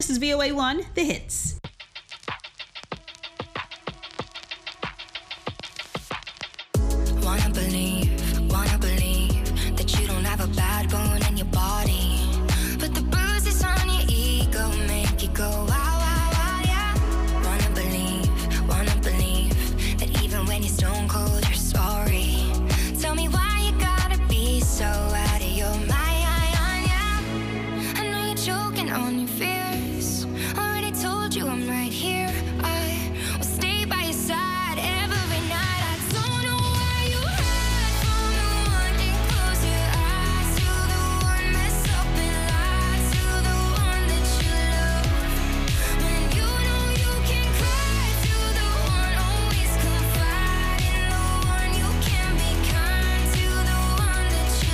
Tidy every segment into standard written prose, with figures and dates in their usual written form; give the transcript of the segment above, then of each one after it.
This is VOA1, The Hits. Wanna believe that you don't have a bad bone in your body, but the bruises on your ego make you go wow, wow, wow, yeah. Wanna believe that even when you're stone cold, you're sorry. Tell me why you gotta be so out of your mind, yeah. I know you're choking on your fears. Already told you I'm right here. I will stay by your side every night. I don't know why you hide from the one. Can close your eyes to the one mess up and lie to the one that you love. When you know you can cry to the one, always confide in the one. You can be kind to the one that you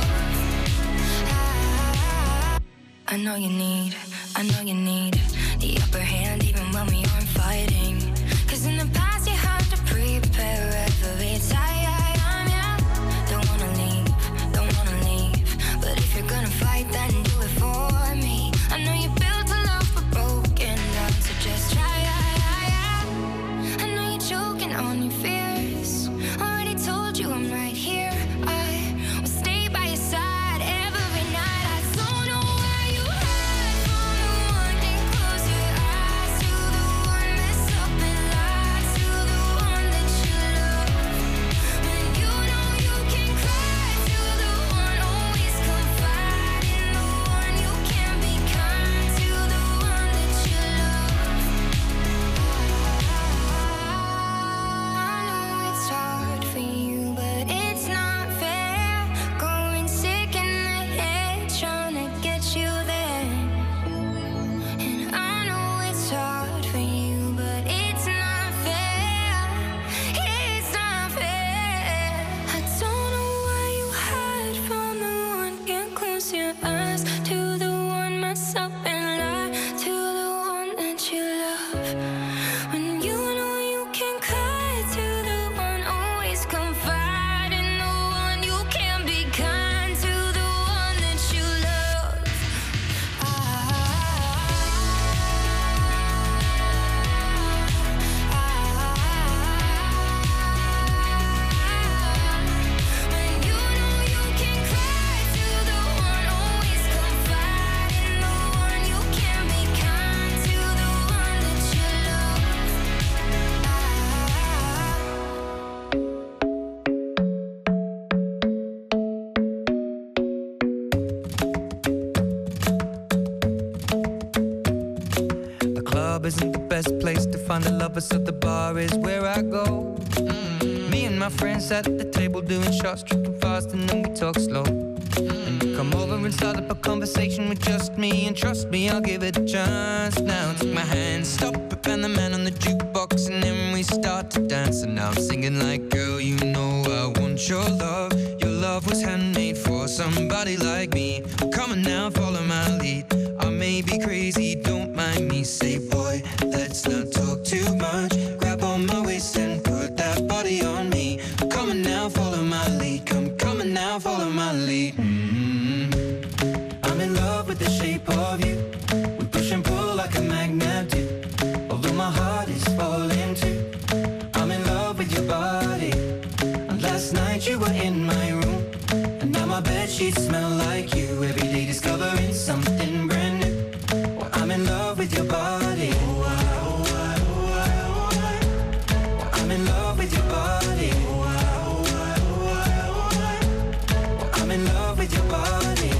love. I know you need the upper hand even when we aren't fighting. 'Cause in the past you had to prepare every time, yeah. Don't wanna leave, but if you're gonna fight, then do it for me. I know you built a love but broken down, so just try, yeah. I know you're choking on your fears. Already told you I'm right here. I will stay by your side every night. I don't know why you hide from the one. Can close your eyes to the one mess up and lie to the one that you love. When you know you can cry to the one, always confide in the one. You can be kind to the one that you love. I know it's hard for you, but it's not fair. Going sick in the head, trying to get you there. And I know it's hard for you, but it's not fair. It's not fair. I don't know why you hide from the one. Can't close your eyes to the one mess up and lie to the one that you love. When you know you can cry to the one, always confide in the one. You can be kind to the one that you love. When you know you can cry to the one, always confide in the one. You can be kind to the one that you love. The club isn't the best place to find the lovers, so the bar is where I go. Me and my friends sat at the table doing shots, tripping fast, and then we talk slow. And you come over and start up a conversation with just me, and trust me, I'll give it a chance. Now take my hand, stop it, and the man on the jukebox, and then we start to dance. And now I'm singing like, girl, you know I want your love. Your love was handmade for somebody like me. Come on now, follow my lead. I may be crazy, don't mind me. Say, boy, let's not talk too much. Grab on my waist and put that body on me. Come on now, follow my lead. Come on now, follow my lead. I'm in love with the shape of you. We push and pull like a magnet do. Although my heart is falling too. I'm in love with your body. And last night you were in my room, and now my bedsheets smell like you. Every day discovering something brand new. Well, I'm in love with your body. I'm in love with your body. I'm in love with your body.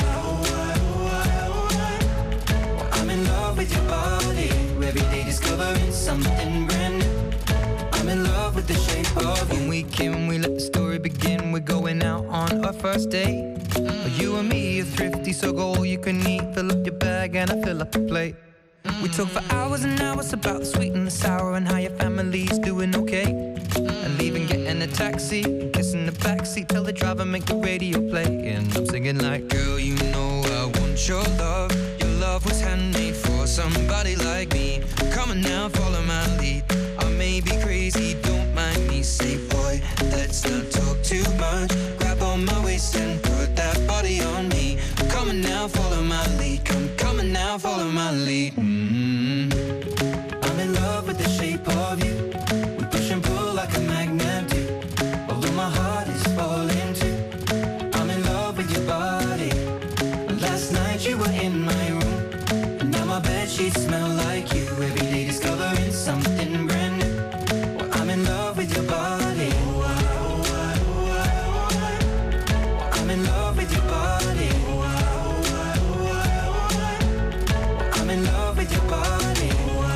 I'm in love with your body. Every day discovering something brand new. I'm in love with the shape of you. When we came, we let the story begin. We're going out on our first date. You and me are thrifty, so go all you can eat. Fill up your bag and I fill up the plate. We talk for hours and hours about the sweet and the sour, and how your family's doing okay. And leaving, getting a taxi, kissing the backseat, tell the driver make the radio play. And I'm singing like, girl, you know I want your love. Your love was handmade for somebody like me. Come on now, follow my lead. I may be crazy, don't mind me. Say, boy, let's not talk too much. Grab on my waist and put that body on me. Come on now, follow my lead. Come on now, follow my lead. body. I'm in love with the shape of you. We push and pull like a magnet do. Although my heart is falling too. I'm in love with your body. Last night you were in my room, and now my bedsheets smell like you. Every day discovering something brand new. Well, I'm in love with your body. I'm in love with your body. I'm in love with your body.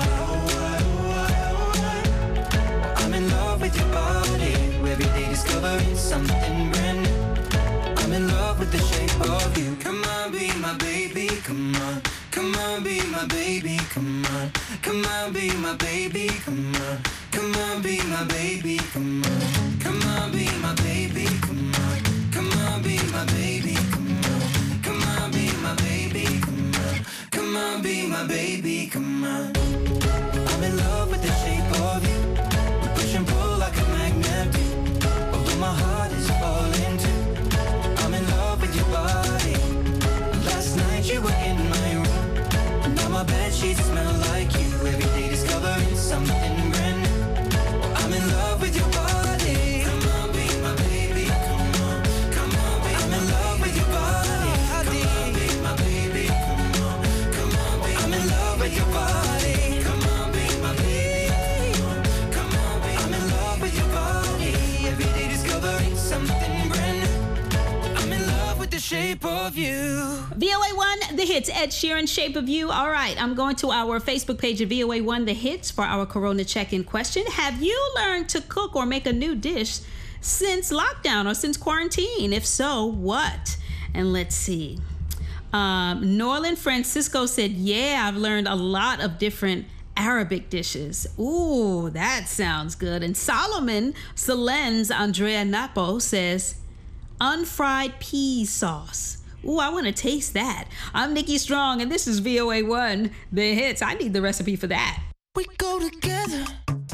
I'm in love with your body. Every day discovering something brand new. I'm in love with the shape of you. Come on, be my baby, come on. Come on, be my baby, come on. Come on, be my baby, come on. Come on, be my baby, come on. Come on, be my baby, come on. Come on, be my baby, come on. Come on, be my baby, come on. Come on, be my baby, come on. I'm in love with the shape of you. We push and pull like a magnet do. Although my heart is falling too. I'm in love with your body. Last night you were in my room, and now my bedsheets smell like you. Every day discovering something brand new. I'm in love with your body. Come on, be my baby. Come on, come on, be I'm in love with your body. Come on, be my baby. Come on, come on, be I'm in love with your body. Come on, be my baby. Come on, be I'm in love with your body. Every day discovering something brand new. I'm in love with the shape of you. VOA1 The Hits, Ed Sheeran, Shape of You. All right, I'm going to our Facebook page of VOA1 The Hits for our Corona check-in question. Have you learned to cook or make a new dish since lockdown or since quarantine? If so, what? And let's see. Norland Francisco said, yeah, I've learned a lot of different Arabic dishes. Ooh, that sounds good. And Solomon Salens Andrea Napo says, unfried pea sauce. Ooh, I want to taste that. I'm Nikki Strong, and this is VOA1 The Hits. I need the recipe for that. We go together,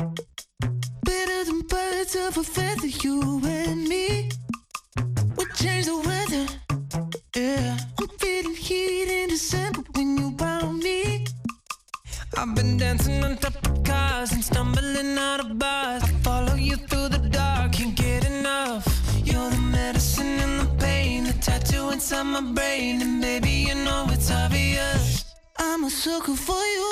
better than birds of a feather, you and me. We change the weather, yeah. I'm feeling heat in December when you found me. I've been dancing on top of cars and stumbling out of bars. I follow you through the dark, can't get enough. You're the medicine and the pain, the tattoo inside my brain. And baby, you know it's obvious, I'm a sucker for you.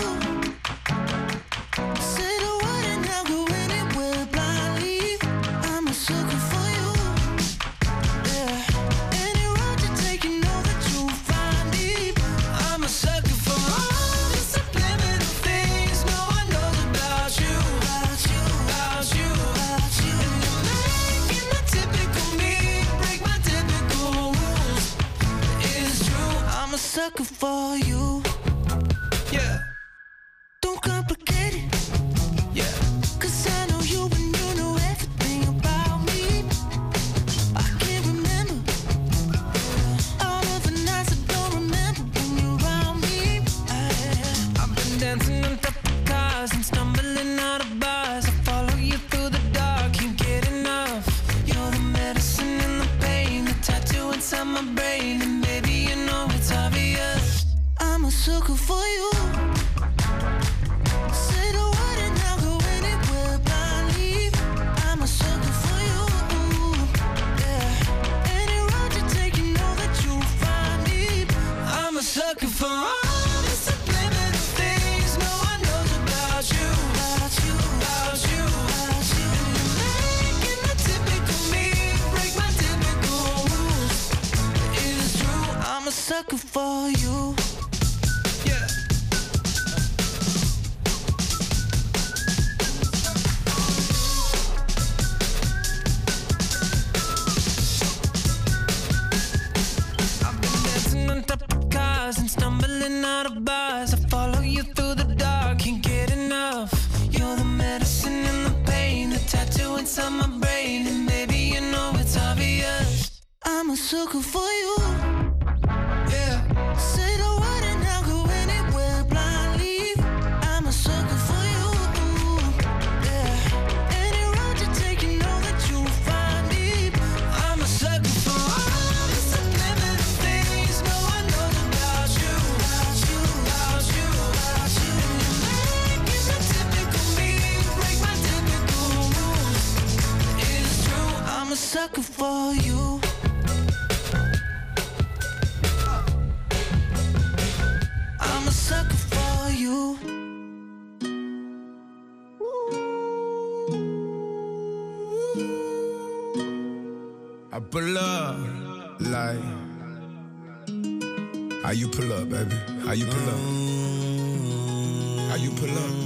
Say the word and I'll go anywhere blindly. I'm a sucker for you, yeah. Any road you take, you know that you'll find me. I'm a sucker for all the subliminal things no one knows about you, about you, about you, about you. And you're making the typical me break my typical rules. It's true, I'm a sucker for you, yeah. Don't complicate it, yeah. 'Cause I know you and you know everything about me. I can't remember all of the nights I don't remember when you're around me. I've been dancing on top of cars and stumbling out of bars. I follow you through the dark, can't get enough. You're the medicine and the pain, the tattoo inside my brain. And baby, you know it's obvious, I'm a sucker for you. Say the word and I'll go anywhere blindly. I'm a sucker for you, yeah. Any road you take, you know that you'll find me. I'm a sucker for all the subliminal things no one knows about you, about you, about you, about you. And you're making the typical me break my typical rules. It's true, I'm a sucker for you, yeah. I've been dancing on top of cars and stumbling out of bars. I follow you through the dark, can't get enough. You're the medicine and the pain, the tattoo inside my brain. And baby, you know it's obvious, I'm a sucker for you, yeah. Say the word and I'll go anywhere blindly. I'm a sucker for you, yeah. Any road you take, you know that you'll find me. I'm a sucker for all the subliminal things no one knows about you, about you, about you, about pull up, like. How you pull up, baby? How you pull up? How you pull up?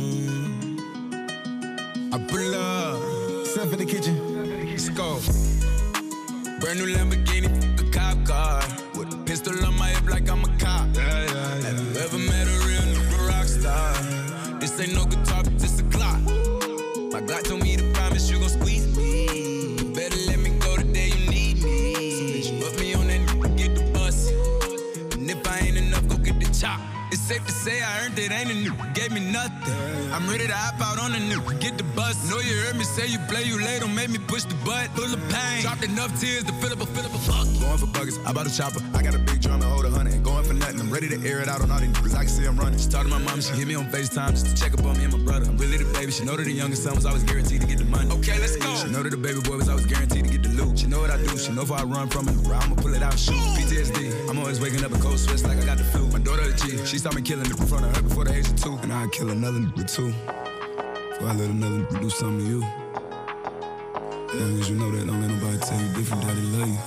I pull up. Stuff in the kitchen. Let's go. Brand new Lamborghini, a cop car. With a pistol on my hip like I'm a cop. Have you ever met a real nigga rock star? This ain't no guitar, but this a clock. My God told me to promise you gon' squeeze me. You better let me go the day you need me. So bitch, put me on that nigga, get the bus. And if I ain't enough, go get the chop. It's safe to say I earned it, ain't a nigga, gave me nothing. I'm ready to hop out on a nigga, get the bus. Know you heard me say you play, you late, don't make me push the butt. Full of pain, dropped enough tears to fill up a fuck. Going for buggers, I bought a chopper. I got a big drum and hold 100. Ain't going for nothing, I'm ready to air it out on all these niggas. I can see I'm running. She talked to my mom, she hit me on FaceTime just to check up on me and my brother. I'm really the baby, she know that the youngest son was always guaranteed to get the money. Okay, let's go. She know that the baby boy was always guaranteed to get the loot. She know what I do, she know if I run from it, I'ma pull it out, shoot. PTSD, I'm always waking up in cold sweats like I got the flu. My daughter a G, she saw me killing it in front of her before the age of 2. And I'd kill another nigga too. Before I let another nigga do something to you. As long as you know that, don't let nobody tell you different, daddy love you.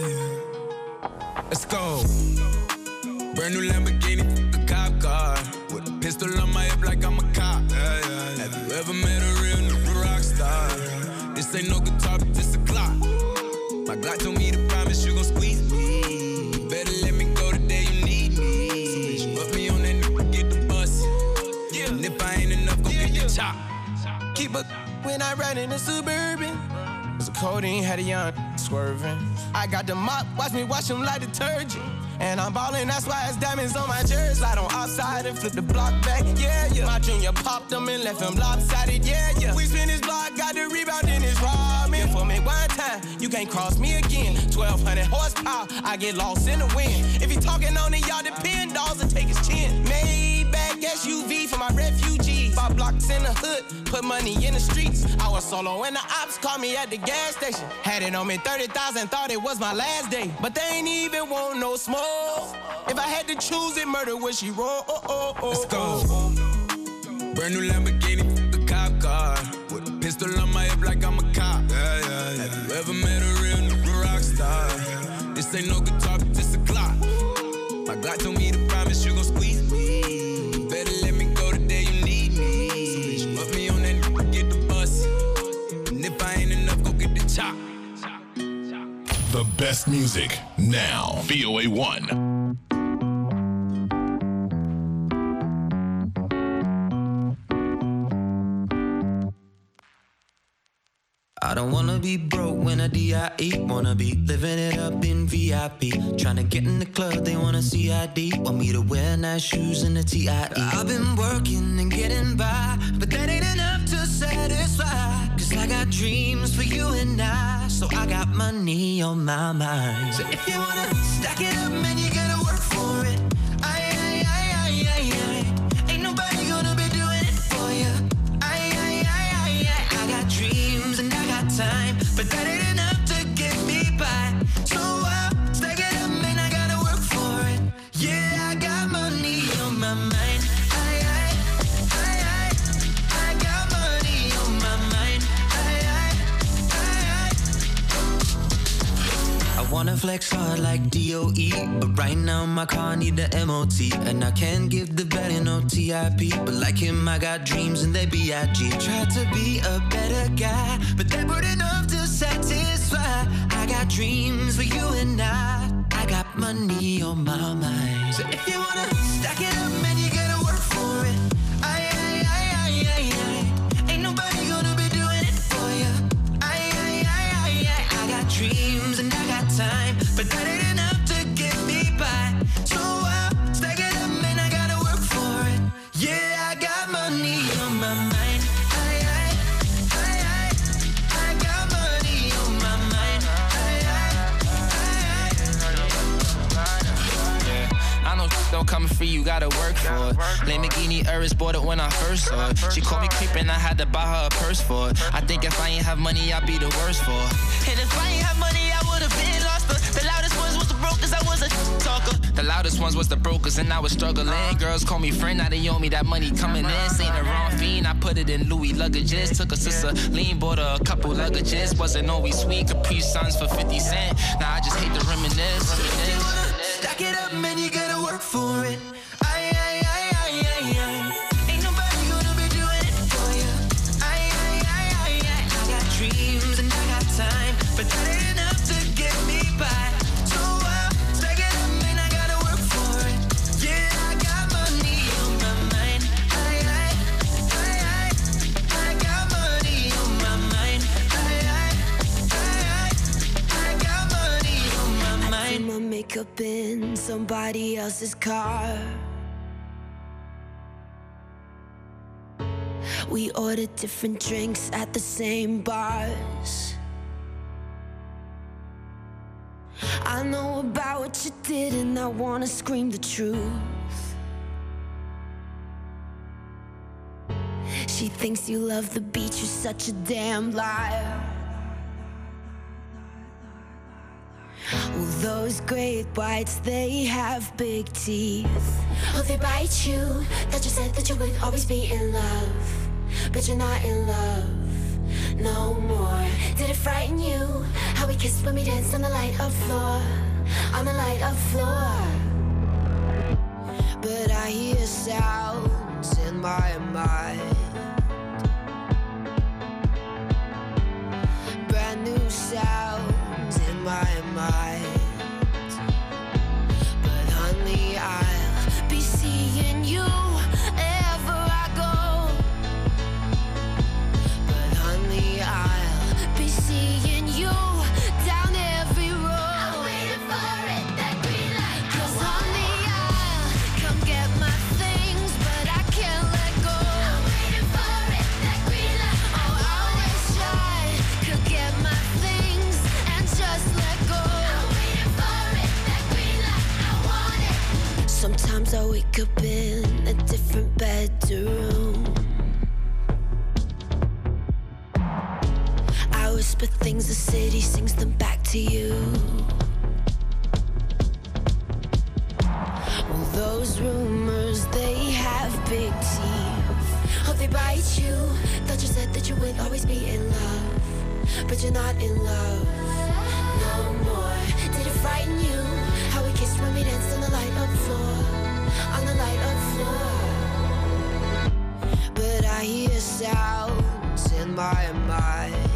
Let's go. Brand new Lamborghini, a cop car. With a pistol on my hip like I'm a cop. Have you ever met a real nigga rock star? This ain't no guitar, but this a clock. My God told me to promise you gon' squeeze me. You better let me go the day you need me. So bitch, put me on that nigga, get the bus. And if I ain't enough, go get the chop. Keep up when I ride in the Suburban. Cause the codeine had a young swerving. I got the mop, watch me wash him like detergent. And I'm ballin', that's why it's diamonds on my jersey. Slide on outside and flip the block back, yeah, yeah. My junior popped him and left him lopsided, yeah, yeah. We spin his block, got the rebound in his ramen. For me one time, you can't cross me again. 1,200 horsepower, I get lost in the wind. If he talking on it, y'all depend, dolls and take his chin. Maybach SUV for my refugees. 5 blocks in the hood, put money in the streets. I was solo and the ops called me at the gas station. Had it on me 30,000, thought it was my last day. But they ain't even want no smoke. If I had to choose it, murder would she roll? Let's go. Brand new Lamborghini, a cop car. With a pistol on my hip like I'm a cop. Have you ever met a real nigga rock star? This ain't no guitar, but this a clock. My God told me to promise you gon' squeeze me. You better let me go the day you need me. So bitch, put me on that nigga, get the bus. And if I ain't enough, go get the chop. The best music now. VOA1. I don't wanna be broke when I D.I.E. Wanna be living it up in VIP. Tryna get in the club, they wanna see ID. Want me to wear nice shoes and a T.I.E. I've been working and getting by, but that ain't enough to satisfy. Cause I got dreams for you and I, so I got money on my mind. So if you wanna stack it up, man, you gotta work for it. Ain't nobody gonna be doing it for you. I got dreams and I got time, but that ain't enough to get me by. So stack it up, man, I gotta work for it. Yeah, I got money on my mind. I got money on my mind. I wanna flex hard like DOE, but right now my car need the MOT. And I can't give the better no TIP, but like him I got dreams and they B.I.G. Tried to be a better guy, but they weren't enough to satisfy. I got dreams for you and I got money on my mind. So if you wanna stack it up, man, you gotta work for it. Ain't nobody gonna be doing it for you. I got dreams and I got time, but that ain't enough to get me by. So stack it up, man, I gotta work for it. Yeah, I got money on my mind. I got money on my mind. Yeah, I know don't come free, you gotta work for it. Lamborghini Urus bought it when I first saw it. She called me creepin', I had to buy her a purse for it. I think if I ain't have money, I'd be the worst for it. And if I ain't have money, I would've been lost. The loudest ones was the broke cause I was a talker. The loudest ones was the brokers and I was struggling. Girls call me friend, now they owe me that money coming in. Ain't the wrong fiend, I put it in Louis luggages. Took a sister, lean, bought her a couple luggages. Wasn't always sweet, Capri Suns for 50 cents. Now I just hate to reminisce. You wanna stack it up, man, you gotta work for it. Ain't nobody gonna be doing it for you. I got dreams and I got time, but that ain't enough to get me by. So stack it up, man, I gotta work for it. Yeah, I got money on my mind. I got money on my mind. I got money on my mind. I do my makeup in somebody else's car. We ordered different drinks at the same bars. I know about what you did and I wanna scream the truth. She thinks you love the beach, you're such a damn liar. Well, those great whites, they have big teeth. Oh, they bite you. That you said that you would always be in love, but you're not in love no more. Did it frighten you how we kissed when we danced on the light of floor? On the light of floor. But I hear sounds in my mind, brand new sounds in my mind. But honey, I'll be seeing you ever I go. But honey, I'll be seeing you down every road. I'm waiting for it, that green light. 'Cause honey, I'll come get my things, but I can't let go. I'm waiting for it, that green light. Oh, I wish I could get my things and just let go. I'm waiting for it, that green light. I want it. Sometimes I wake up in a different bedroom. I whisper things, the city sings them back to you. Well, those rumors, they have big teeth. Oh, they bite you. Thought you said that you would always be in love, but you're not in love no more. Did it frighten you how we kissed when we danced on the light of floor? On the light of floor. But I hear sounds in my mind,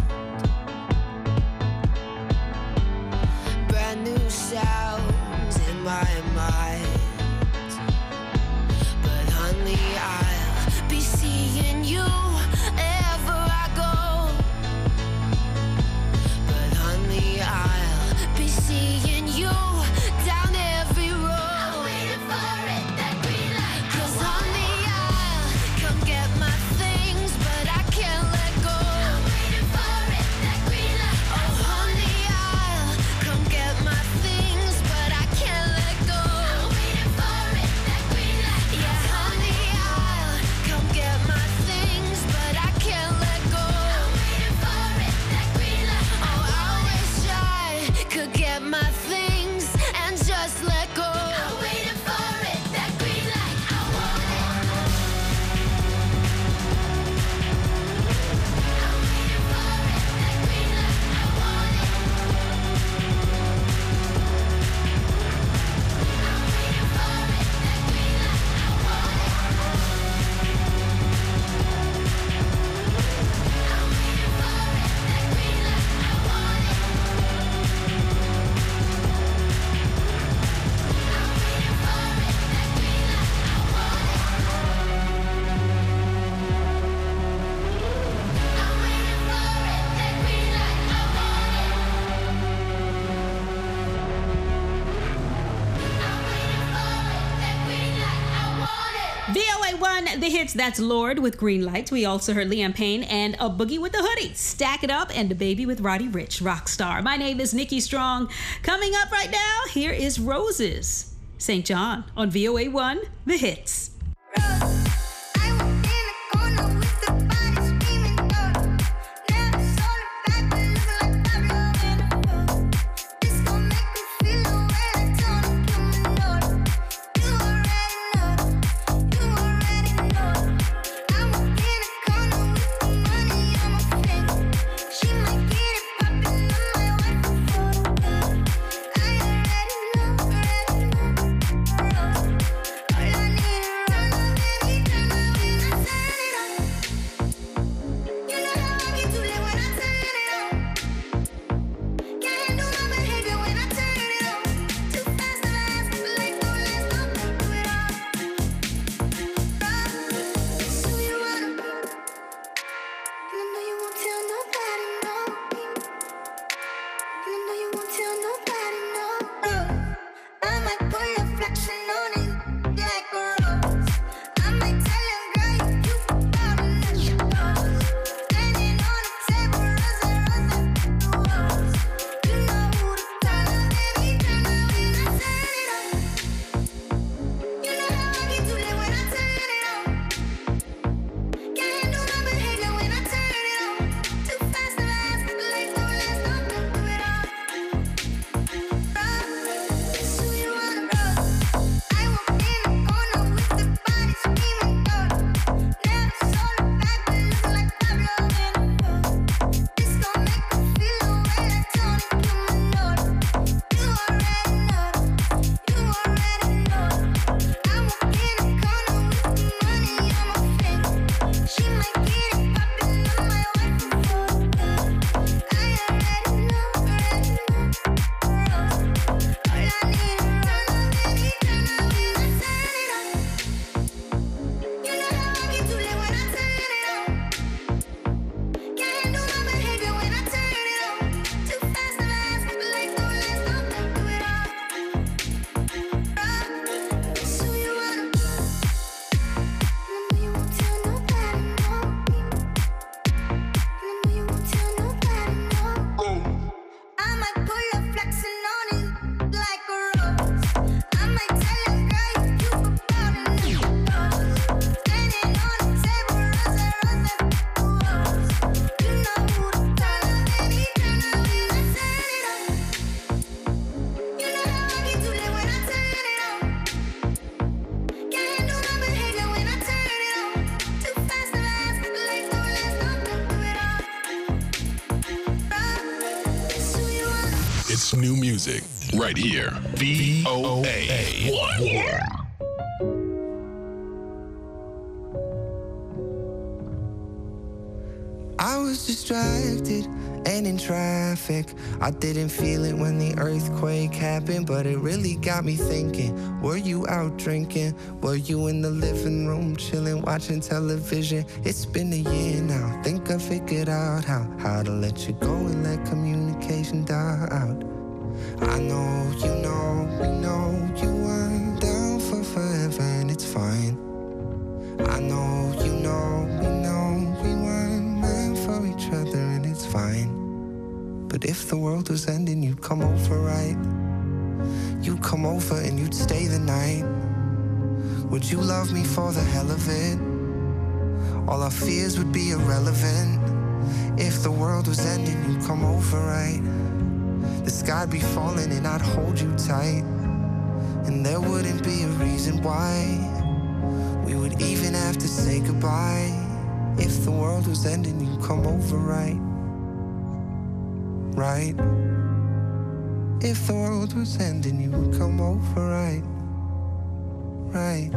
brand new sounds in my mind. But honey, I'll be seeing you ever I go. But honey, I'll be seeing you down every road. I'm waiting for it, that green light. 'Cause honey, I'll come get my things, but I can't let go. I'm waiting for it, that green light. Oh, honey, I'll come get my things, but I can't let go. I'm waiting for it, that green light. Yeah, honey, I'll come get my things, but I can't let go. I'm waiting for it, that green light. Oh, I wish I could get my things and just let go. I'm waiting for it, that green light. I want it. I'm waiting for it, that green light. I want it. I'm waiting for it, that green light. I want it. I'm waiting for it, that green light. I want it. VOA1, the hits, that's Lord with Green Lights. We also heard Liam Payne and A Boogie with the Hoodie, Stack It Up, and The Baby with Roddy Ricch, Rockstar. My name is Nikki Strong. Coming up right now, here is Roses, St. John on VOA1, the hits. Feel best new music right here. VOA1. I was distracted and in traffic. I didn't feel it when the earthquake happened, but it really got me thinking. Were you out drinking? Were you in the living room chilling, watching television? It's been a year now. Think I figured out how to let you go and let communication die out. I know, you know, we know you weren't down for forever, and it's fine. I know, you know, we know we weren't meant for each other, and it's fine. But if the world was ending, you'd come over, right? You'd come over and you'd stay the night. Would you love me for the hell of it? All our fears would be irrelevant. If the world was ending, you'd come over, right? The sky'd be falling and I'd hold you tight, and there wouldn't be a reason why we would even have to say goodbye. If the world was ending, you'd come over, right? Right? If the world was ending, you would come over, right? Right?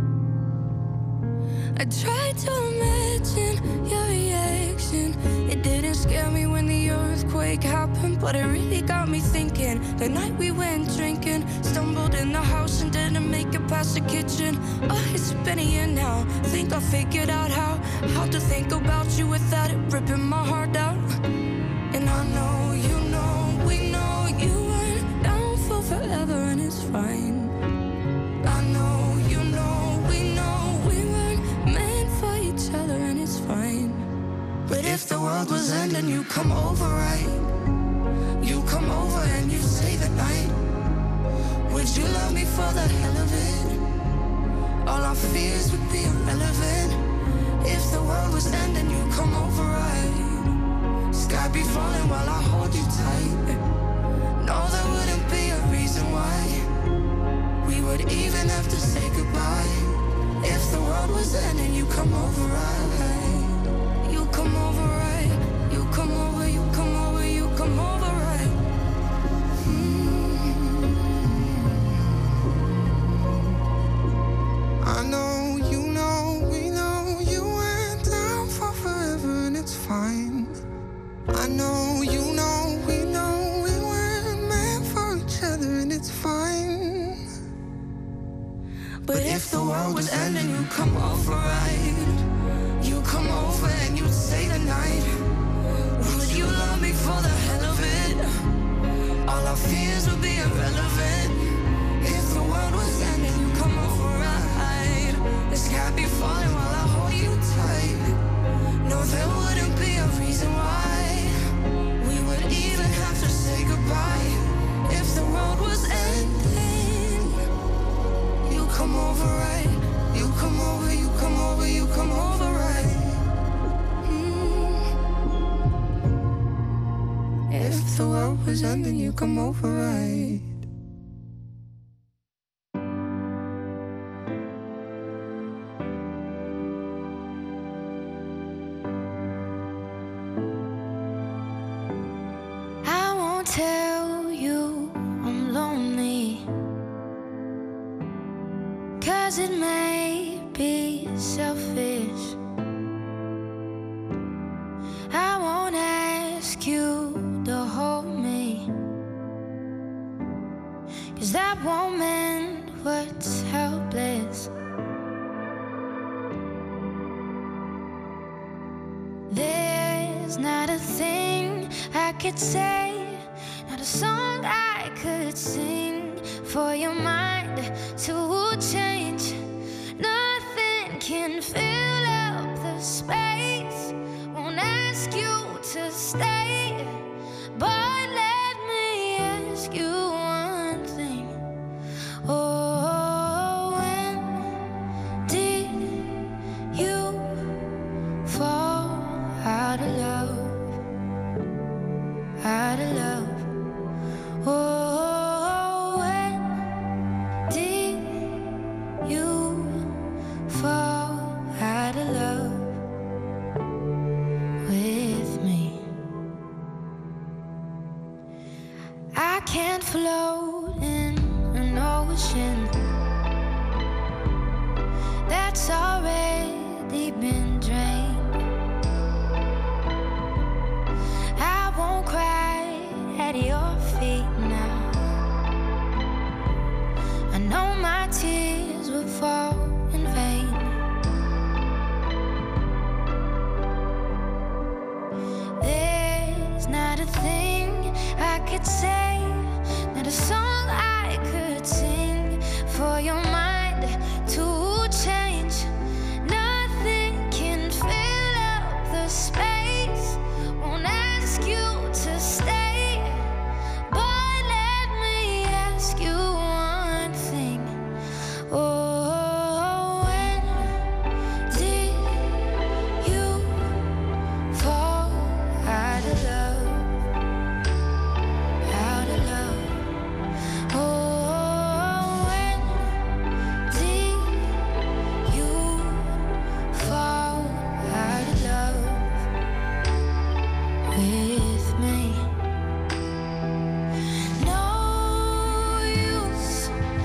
I tried to imagine your reaction. It didn't scare me when the earthquake happened, but it really got me thinking. The night we went drinking, stumbled in the house and didn't make it past the kitchen. Oh, it's been a year now. Think I figured out how to think about you without it ripping my heart out. And I know, you know, we know you weren't down for forever, and it's fine. I know, you know, we know we weren't meant for each other, and it's fine. But if the world was ending, you come over, right? You come over and you stay the night. Would you love me for the hell of it? All our fears would be irrelevant. If the world was ending, you come over, right? Sky be falling while I hold you tight. No, there wouldn't be a reason why we would even have to say goodbye. If the world was ending, you come over, right? You come over, right? You come over, you come over, you come over, right? I know, you know, we know you went down for forever, and it's fine. I know, you know, we know we weren't meant for each other, and it's fine. But if the world was ending, you come over, right? You come over and you'd stay the night. Would you love me for the hell of it? All our fears would be irrelevant. If the world was ending, you come over, right? The sky be falling while I hold you tight. No, there wouldn't be a reason why we would even have to say goodbye. If the world was ending, you come over, right? You come over, you come over, you come over, right? If the world was ending, you come over, right? I won't tell you I'm lonely, 'cause it may be selfish. I won't ask you to hold me, 'cause that won't mend what's helpless. There's not a thing I could say, not a song I could sing for your mind to change. Nothing can fill up the space. Won't ask you to stay, but let me ask you one thing. Oh, when did you fall out of love? Out of love. Oh, when did you fall out of love? float in an ocean that's already been drained. I won't cry at your feet now. I know my tears will fall in vain. There's not a thing I could say, not a song I could sing for your mind to change. Nothing can fill up the space. Won't ask you to stay, but let me ask you one thing. Oh, when did you fall out of love? Out of love. Oh, when did you fall out of love with me? No use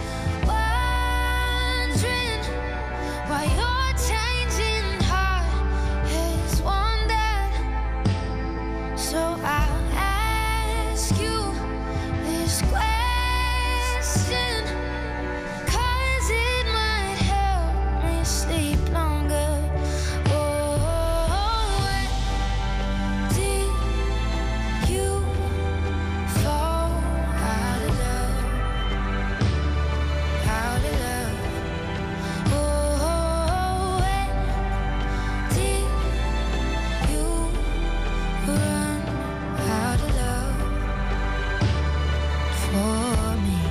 wondering why your changing heart has wandered. So I'll ask you this question, 'cause it might help me sleep longer. Oh, when did you fall out of love? Out of love. Oh, when did you run out of love for me?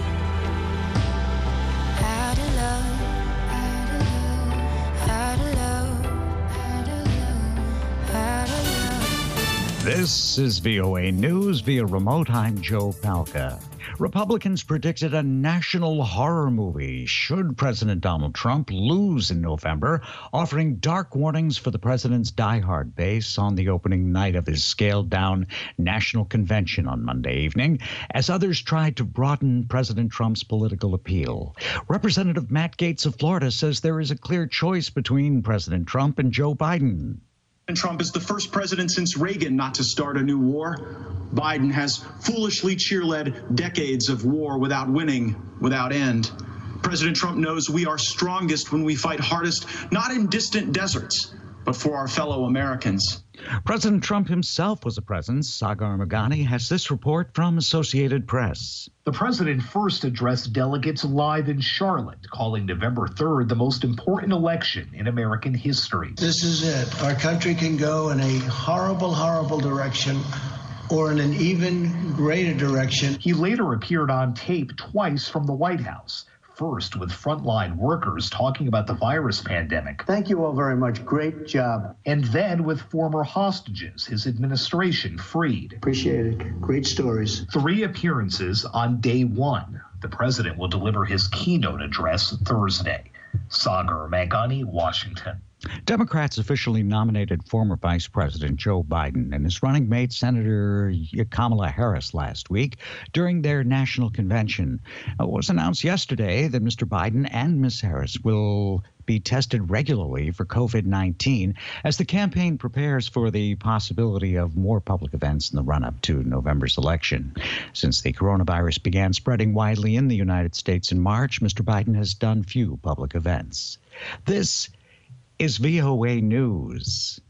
Out of love, out of love, out of love, out of love, out of love. This is VOA News via remote. I'm Joe Palca. Republicans predicted a national horror movie should President Donald Trump lose in November, offering dark warnings for the president's diehard base on the opening night of his scaled-down national convention on Monday evening, as others tried to broaden President Trump's political appeal. Representative Matt Gaetz of Florida says there is a clear choice between President Trump and Joe Biden. Trump is the first president since Reagan not to start a new war. Biden has foolishly cheerled decades of war without winning, without end. President Trump knows we are strongest when we fight hardest, not in distant deserts, but for our fellow Americans. President Trump himself was a presence. Sagar Meghani has this report from Associated Press. The president first addressed delegates live in Charlotte, calling November 3rd the most important election in American history. This is it. Our country can go in a horrible, horrible direction, or in an even greater direction. He later appeared on tape twice from the White House. First with frontline workers talking about the virus pandemic. Thank you all very much. Great job. And then with former hostages his administration freed. Appreciate it. Great stories. 3 appearances on day 1. The president will deliver his keynote address Thursday. Sagar Meghani, Washington. Democrats officially nominated former Vice President Joe Biden and his running mate Senator Kamala Harris last week during their national convention. It was announced yesterday that Mr. Biden and Ms. Harris will be tested regularly for COVID-19 as the campaign prepares for the possibility of more public events in the run-up to November's election. Since the coronavirus began spreading widely in the United States in March, Mr. Biden has done few public events. This is VOA News.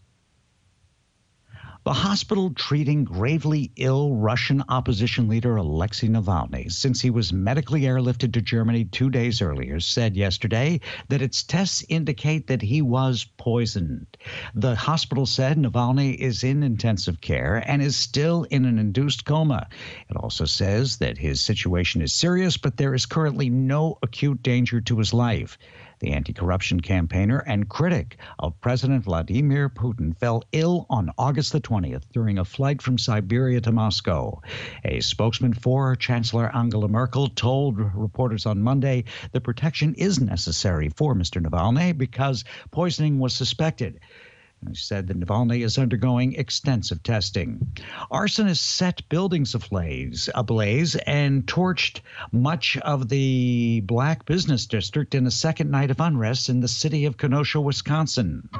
The hospital treating gravely ill Russian opposition leader Alexei Navalny, since he was medically airlifted to Germany 2 days earlier, said yesterday that its tests indicate that he was poisoned. The hospital said Navalny is in intensive care and is still in an induced coma. It also says that his situation is serious, but there is currently no acute danger to his life. The anti-corruption campaigner and critic of President Vladimir Putin fell ill on August the 20th during a flight from Siberia to Moscow. A spokesman for Chancellor Angela Merkel told reporters on Monday that protection is necessary for Mr. Navalny because poisoning was suspected. He said that Navalny is undergoing extensive testing. Arsonists set buildings ablaze and torched much of the black business district in a second night of unrest in the city of Kenosha, Wisconsin.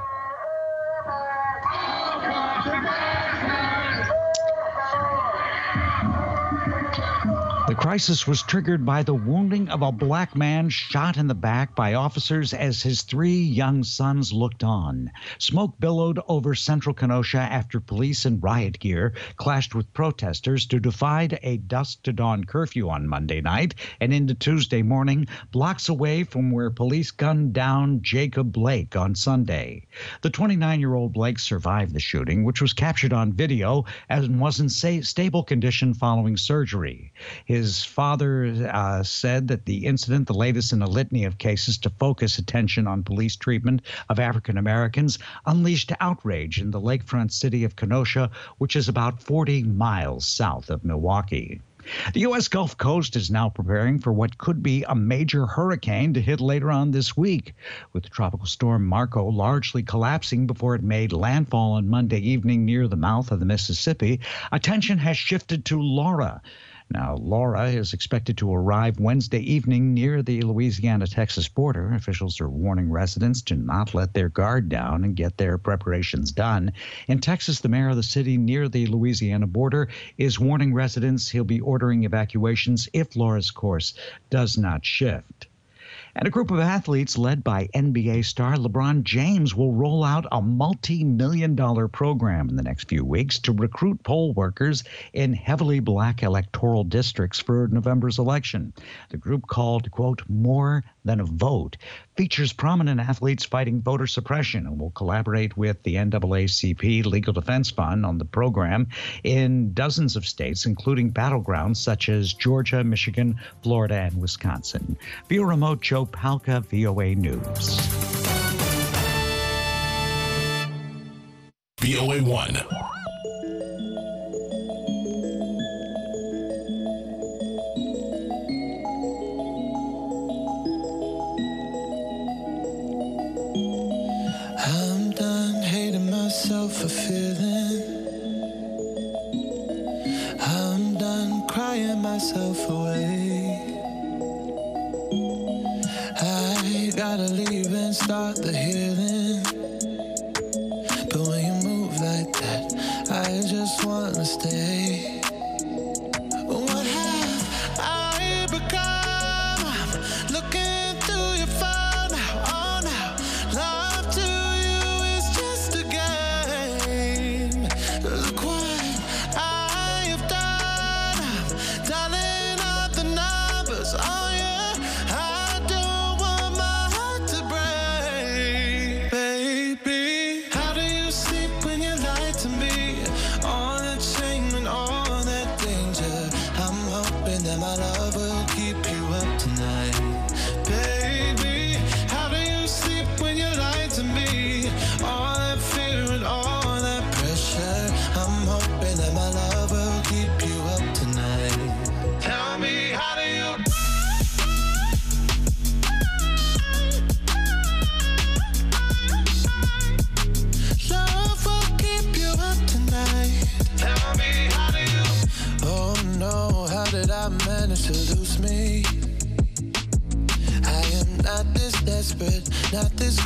The crisis was triggered by the wounding of a black man shot in the back by officers as his 3 young sons looked on. Smoke billowed over central Kenosha after police in riot gear clashed with protesters to defy a dusk-to-dawn curfew on Monday night and into Tuesday morning, blocks away from where police gunned down Jacob Blake on Sunday. The 29-year-old Blake survived the shooting, which was captured on video and was in stable condition following surgery. His father said that the incident, the latest in a litany of cases to focus attention on police treatment of African Americans, unleashed outrage in the lakefront city of Kenosha, which is about 40 miles south of Milwaukee. The U.S. Gulf Coast is now preparing for what could be a major hurricane to hit later on this week, with Tropical Storm Marco largely collapsing before it made landfall on Monday evening near the mouth of the Mississippi. Attention has shifted to Laura. Now, Laura is expected to arrive Wednesday evening near the Louisiana-Texas border. Officials are warning residents to not let their guard down and get their preparations done. In Texas, the mayor of the city near the Louisiana border is warning residents he'll be ordering evacuations if Laura's course does not shift. And a group of athletes led by NBA star LeBron James will roll out a multi-million-dollar program in the next few weeks to recruit poll workers in heavily black electoral districts for November's election. The group called, quote, More Than a Vote, features prominent athletes fighting voter suppression and will collaborate with the NAACP Legal Defense Fund on the program in dozens of states, including battlegrounds such as Georgia, Michigan, Florida, and Wisconsin. Via remote, Joe Palca, VOA News. VOA 1. I'm done hating myself for feeling. I'm done crying myself away. I gotta leave and start the healing. But when you move like that, I just wanna stay. What have I become? I'm looking through your phone now, oh now. Love to you is just a game. Look what I have done. I'm dialing up the numbers, oh yeah. I don't want my heart to break, baby. How do you sleep when you lie to me? All that shame and all that danger. I'm hoping that my love will keep you up tonight, baby. How do you sleep when you lie to me? All that fear and all that pressure. I'm hoping that my love will keep you up tonight. Tell me, how do you? Love will keep you up tonight. Tell me, how do you? Oh no, how did I manage to lose me? I am not this desperate, not this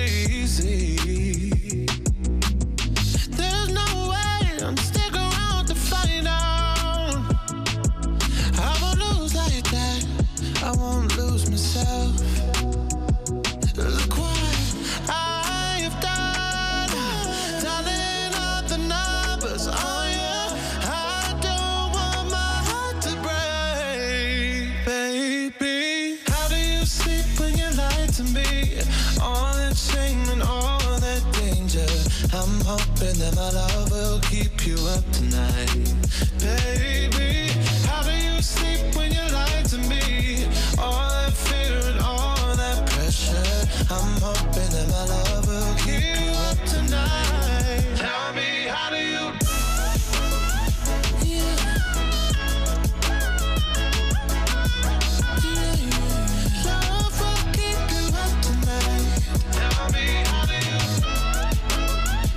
crazy. There's no way I'm sticking around to find out. I won't lose like that. I won't lose myself. Look what I have done. Dialing up the numbers, oh yeah. I don't want my heart to break, baby. How do you sleep when you lie to me? All that shame and all that danger. I'm hoping that my love will keep you up tonight, baby. How do you sleep when you lie to me? All that fear and all that pressure. I'm hoping that my love will keep you up tonight. Tell me, how do you? Love will keep you up tonight. Tell me, how do you?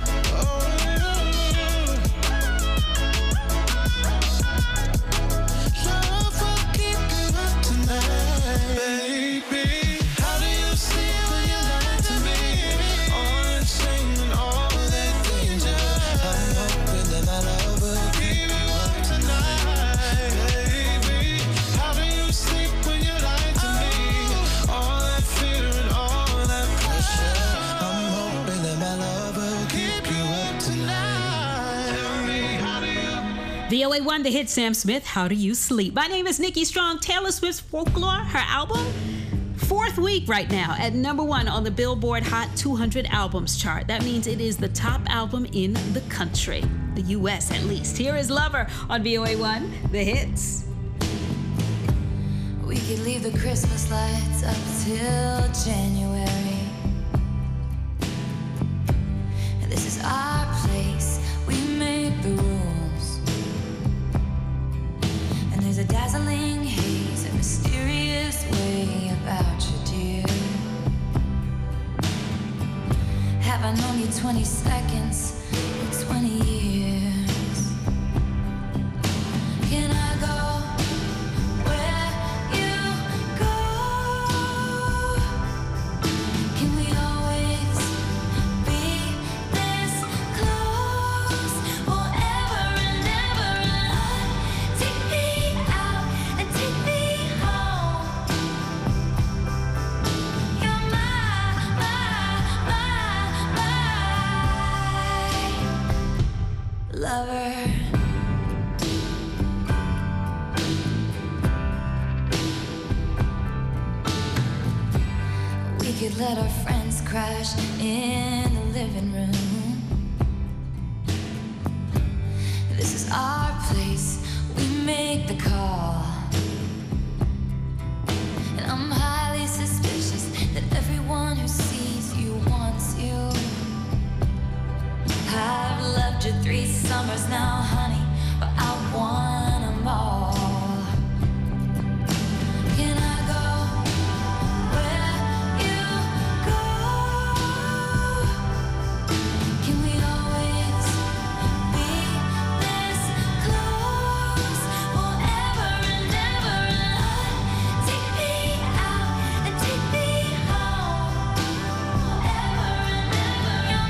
VOA1, the hit Sam Smith, How Do You Sleep? My name is Nikki Strong. Taylor Swift's Folklore, her album, 4th week right now at number 1 on the Billboard Hot 200 Albums chart. That means it is the top album in the country, the U.S. at least. Here is Lover on VOA1, the hits. We could leave the Christmas lights up till January. This is our place, we make the rules. And there's a dazzling haze, a mysterious way about you, dear. Have I known you 20 seconds or 20 years? Can I go where you go? Can we always be this close forever and ever? Take me out and take me home. You're my lover. We could let our friends crash in the living room. This is our place, we make the call. And I'm highly suspicious that everyone who sees you wants you. I've loved you 3 summers now, honey, but I want them all. Can I go where you go? Can we always be this close forever and ever? Take me out and take me home forever and ever. You're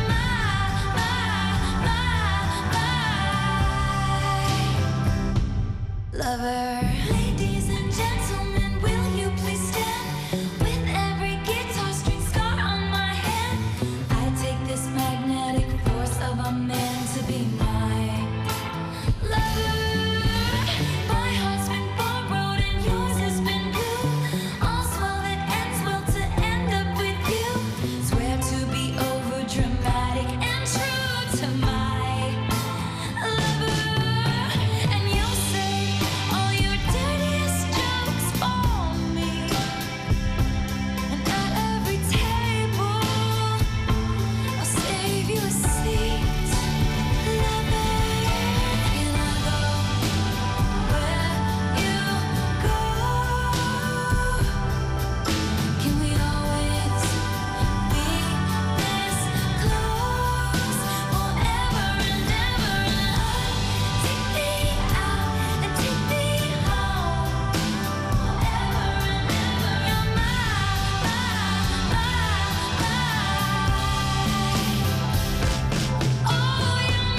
my lover. Ladies and gentlemen, will you please stand? With every guitar string scar on my hand, I take this magnetic force of a man to be my lover. My heart's been borrowed and yours has been blue. All's well that ends well to end up with you. Swear to be over dramatic and true to my lover. And you'll say all your dirtiest jokes for me. And at every table, I'll save you a seat. Lover, can I go where you go? Can we always be this close forever and ever? Take me out and take me home forever and ever. You're my oh, you're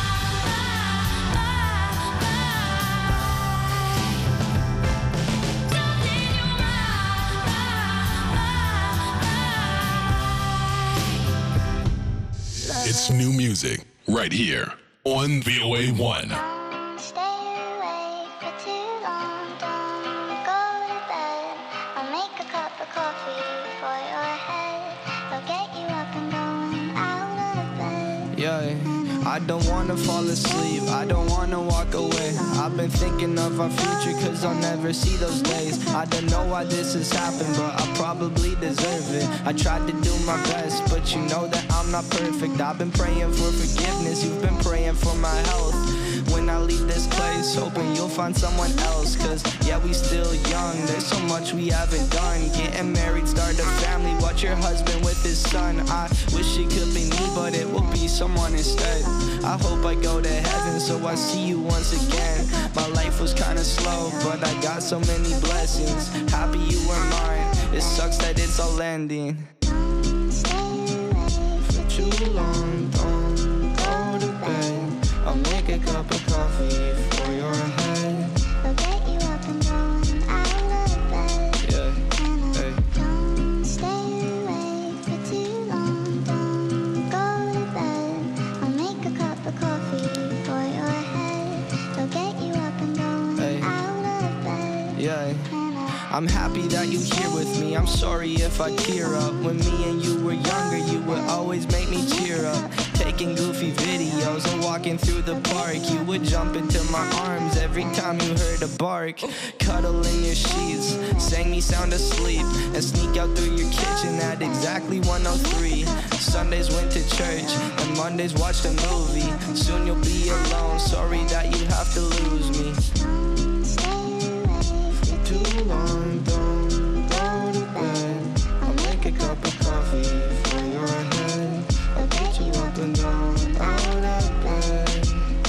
It's new music right here on VOA1. Stay awake for too long. Don't go to bed. I'll make a cup of coffee for your head. I'll get you up and going out of bed. Yeah, I don't wanna fall asleep, I don't wanna walk away. I've been thinking of our future cause I'll never see those days. I don't know why this has happened, but I probably deserve it. I tried to do my best, but you know that I'm not perfect. I've been praying for forgiveness, you've been praying for my health. When I leave this place, hoping you'll find someone else. Cause yeah, we still young, there's so much we haven't done. Getting married, start a family, watch your husband with his son. I wish it could be me, but it will be someone instead. I hope I go to heaven so I see you once again. My life was kinda slow, but I got so many blessings. Happy you were mine, it sucks that it's all ending. For too long, don't go to bed. I'll make a cup of coffee for your head. I'll get you up and going out of bed. Yeah, hey. Don't stay awake for too long. Don't go to bed. I'll make a cup of coffee for your head. I'll I'm happy that you here with me. I'm sorry if I tear up. When me and you were younger, you would always make me cheer up. Taking goofy videos and walking through the park, you would jump into my arms every time you heard a bark. Cuddle in your sheets, sang me sound asleep, and sneak out through your kitchen at exactly 1:03. Sundays went to church, and Mondays watched a movie. Soon you'll be alone, sorry that you have to lose me. For too long, don't go to bed. I'll make a cup of coffee for your head. I'll get you up and down, out of bed.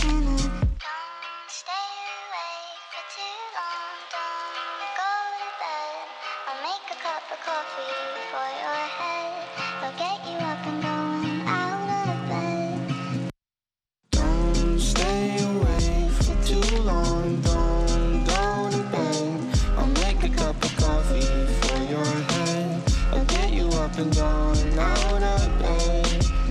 Stay awake for too long, don't go to bed. I'll make a cup of coffee for your head. I'll get you up and going out of bed. Don't stay awake for too long, don't go to bed. I'll make a cup of coffee for your head. I'll get you up and going out of bed.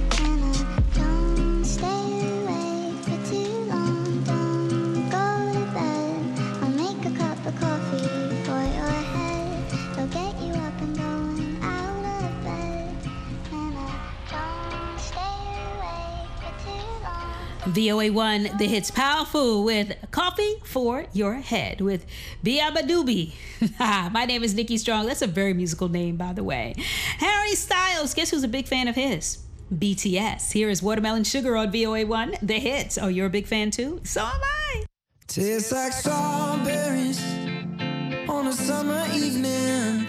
Stay awake for too long, don't go to bed. I'll make a cup of coffee for your head. I'll get you up and going out of bed. And don't stay awake for too long. VOA1, the hits powerful with Coffee for Your Head with Biabadoobie. My name is Nikki Strong. That's a very musical name, by the way. Harry Styles, guess who's a big fan of his? BTS. Here is Watermelon Sugar on VOA1, the hits. Oh, you're a big fan too? So am I. Tastes like strawberries on a summer evening,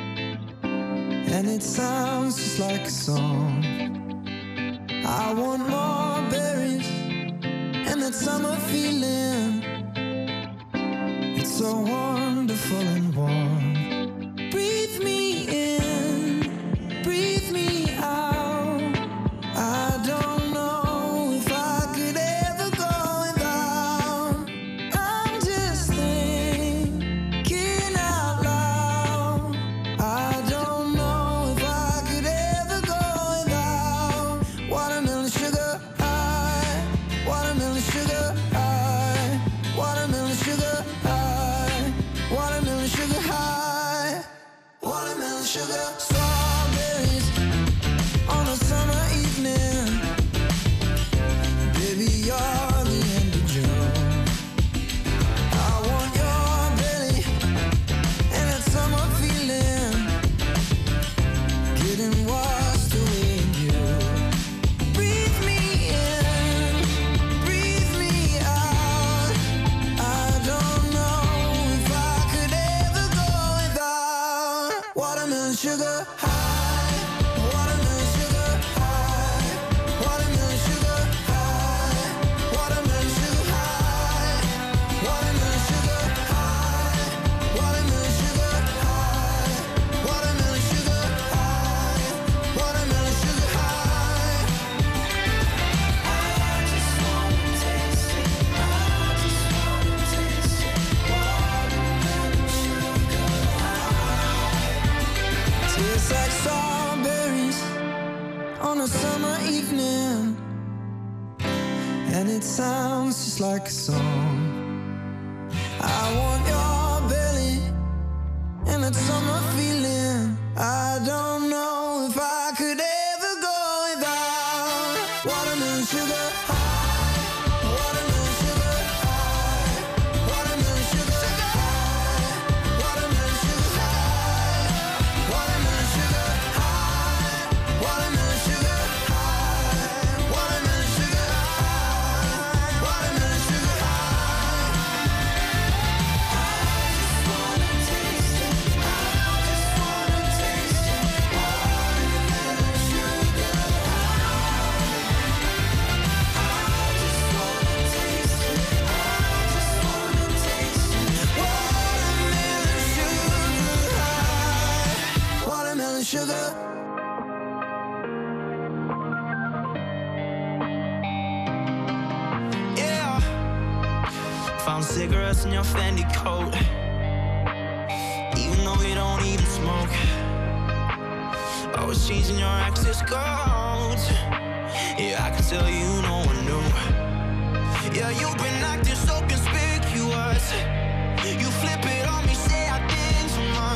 and it sounds just like a song. I want more berries and that summer feeling. It's so wonderful and warm. Breathe me in, breathe me out. I don't know if I could ever go without. I'm just thinking out loud. I don't know if I could ever go without watermelon sugar high, watermelon sugar high, watermelon sugar high, watermelon sugar high, watermelon sugar. Strawberries on a summer evening. Baby, you're the end of June. I want your belly and that summer feeling, getting washed away in you. Breathe me in, breathe me out. I don't know if I could ever go without watermelon sugar high, watermelon sugar high, watermelon sugar high, watermelon sugar high, watermelon sugar high, watermelon sugar high, watermelon sugar high, watermelon sugar high. I just wanna taste it. I just wanna taste it. Watermelon sugar high. Tastes like strawberries on a summer evening, and it sounds just like a song. I want your belly and that summer feeling. I don't know if I could ever go without watermelon sugar high, watermelon sugar high, watermelon sugar high, watermelon sugar high, watermelon sugar high, watermelon sugar high, watermelon sugar high, watermelon sugar high. I just wanna taste it. I just wanna taste it. Watermelon sugar high. Watermelon sugar. Yeah. Found cigarettes in your Fendi coat, even though you don't even smoke. Always changing your access codes. Yeah, I can tell you no one knew. Yeah, you've been acting so conspicuous. You flip it on me, say I did too much.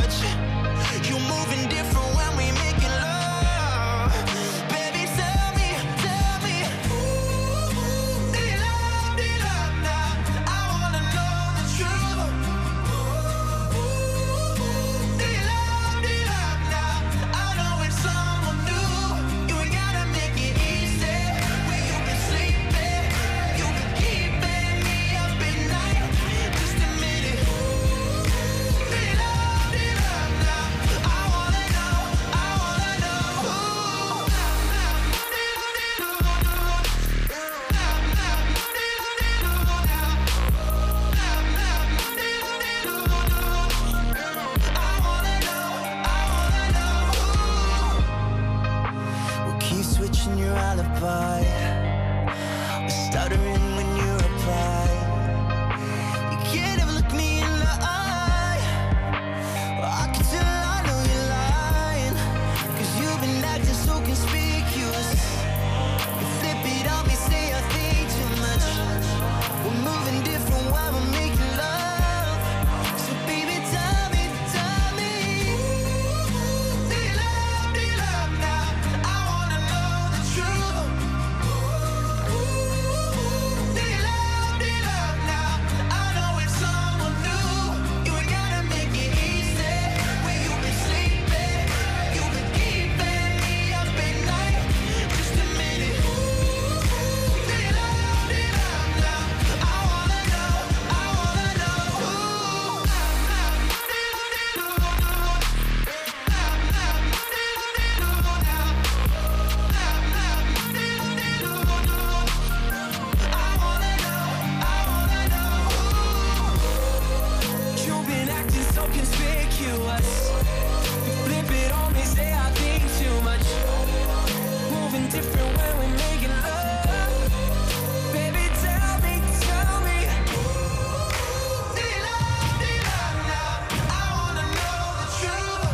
alibi. We're stuttering when you reply. You can't ever look me in the eye. Well, I can tell I know you're lying, 'cause you've been acting so conspicuous. You flip it on me, say I think too much. We're moving different while we're making love. So baby, tell me, do you love now? I wanna know the truth. Do you love now? I know it's someone new. You ain't gotta make it easy. Where you been sleeping? You've been keeping me up at night. Just a minute. Do you love now? I wanna know. You've been acting so conspicuous. You flip it on me, say I think too much. Moving different when we're making love. Baby, tell me. Do you love now? I wanna know the truth.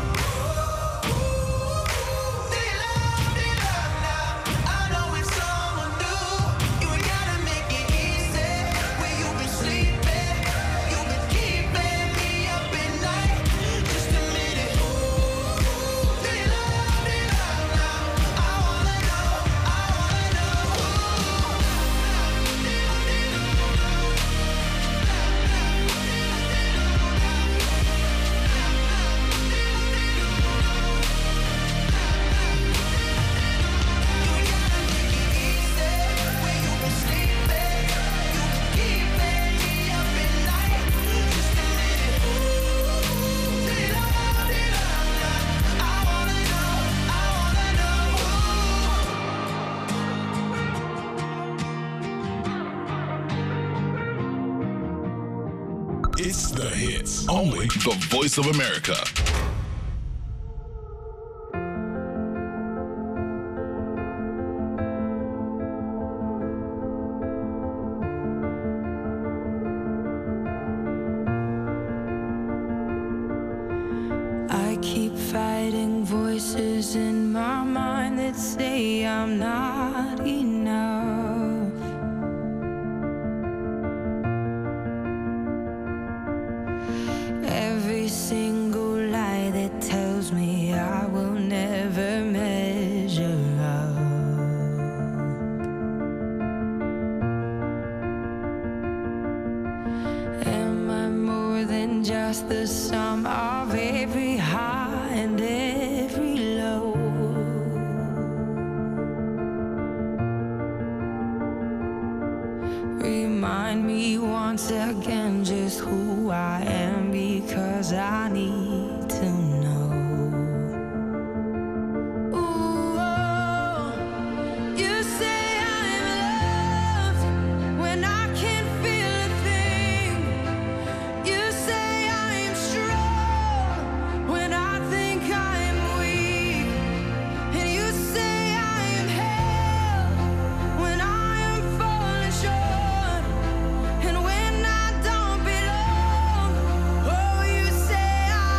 Do you love now? I know it's someone new. You ain't gotta make it easy. Where you been sleeping? You've been keeping me up at night. Just a minute. Do you love now? I wanna know. It's the hits. Only the Voice of America. I keep fighting voices in my mind that say I'm not enough. Every single lie that tells me I will never measure up. Am I more than just the sum of every high and every low? Remind me once again just who I am, because I need to know. Ooh, oh, you say I'm loved when I can't feel a thing. You say I'm strong when I think I'm weak. And you say I am held when I am falling short. And when I don't belong, oh, you say I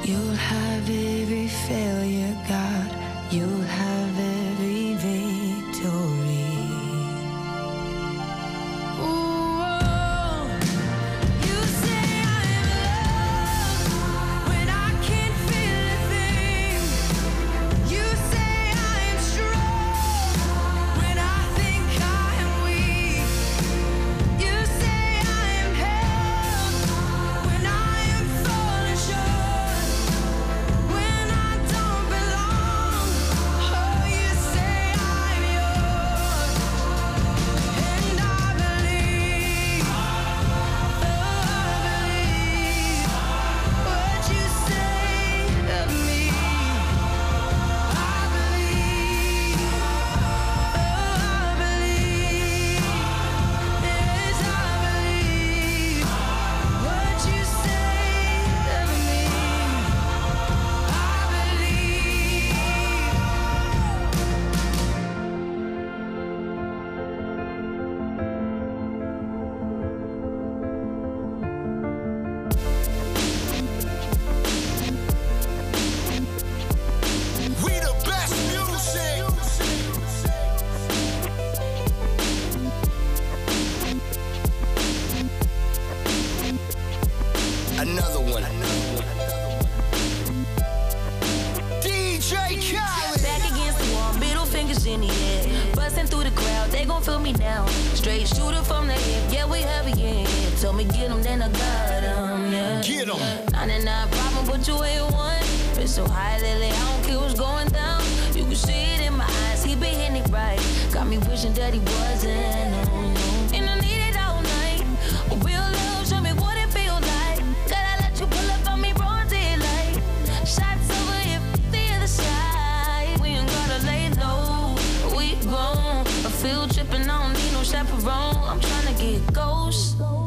You'll have every failure, God. You'll have every victory. Another one. DJ Khaled. Back against the wall, middle fingers in the air. Busting through the crowd, they gon' feel me now. Straight shooter from the hip, yeah, we heavy in here. Told me get 'em, then I got 'em, yeah. Get 'em. 99 problem, but you ain't one. Been so high lately, I don't care what's going down. You can see it in my eyes, he been hitting it right. Got me wishing that he wasn't, and I need it all night. A real love, show me what it feel like. Gotta let you pull up on me, broad daylight. Shots over here, the other side. We ain't gotta lay low, we grown. A field trip and I don't need no chaperone. I'm tryna get ghost.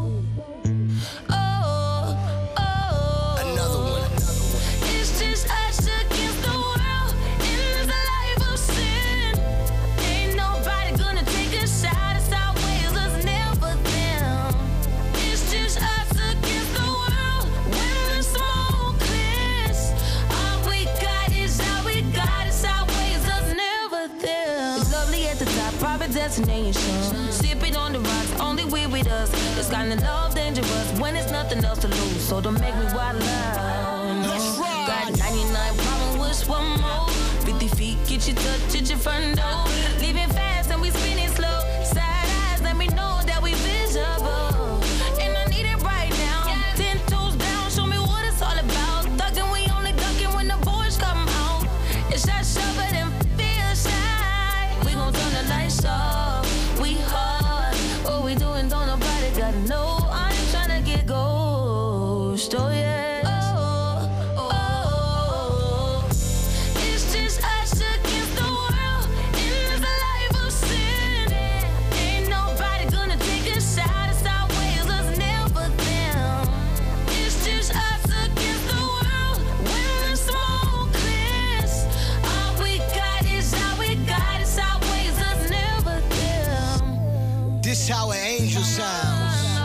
Another one. It's just us against the world in this life of sin. Ain't nobody gonna take a shot. It's our ways, us never them. It's just us against the world when the smoke clears. All we got is all we got. It's our ways, us never them. It's lovely at the top, private destination. Sip it on the rocks, only we with us. It's kind of love dangerous when it's nothing else to lose. So don't make me wild out. Got 99 problem, wish one more. 50 feet, get you touch at your front door. Leaving fast and we spinning slow. Side eyes, let me know that we visible. And I need it right now. 10 toes down, show me what it's all about. Thugging, we only ducking when the boys come out. It's that shove it and feel shy. We gon' turn the lights off. We hard. What we doing, don't nobody gotta know. I ain't tryna get ghost. Oh yeah. It's just us against the world in this life of sin. Ain't nobody gonna take a shot. It's our ways, us never them. It's just us against the world when the smoke clears. All we got is all we got. It's our ways, us never them. This how an angel sounds.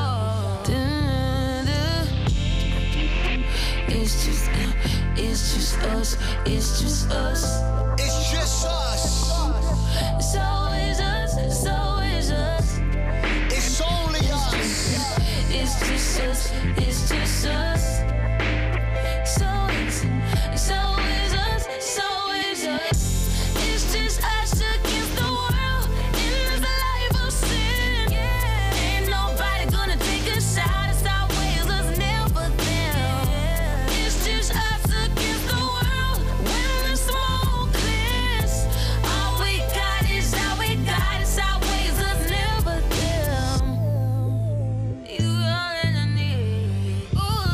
It's just us. It's just us. It's just us. So is us. So is us. It's only us. It's just us. It's just us. So is us. So is us. It's just us against the world in this life of sin. Ain't nobody gonna take a shot. It's our ways, us never them. It's just us against the world when the smoke clears. All we got is all we got. It's our ways, us never them. You all that I need.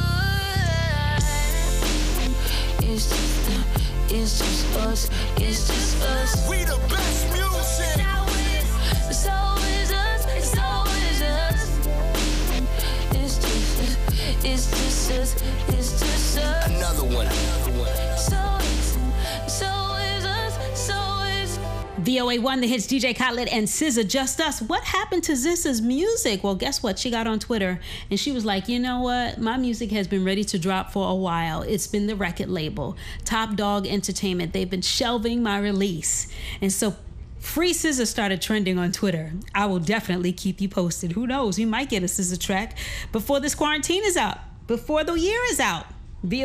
Ooh. It's just us. It's just us. We the best music. So is us. So is us. It's just us. It's just us. It's just us. Another one. So is us. So is. VOA1, The Hits, DJ Khaled and SZA, Just Us. What happened to SZA's music? Well, guess what? She got on Twitter and she was like, you know what? My music has been ready to drop for a while. It's been the record label, Top Dog Entertainment. They've been shelving my release. And so Free SZA started trending on Twitter. I will definitely keep you posted. Who knows? You might get a SZA track before this quarantine is out, before the year is out.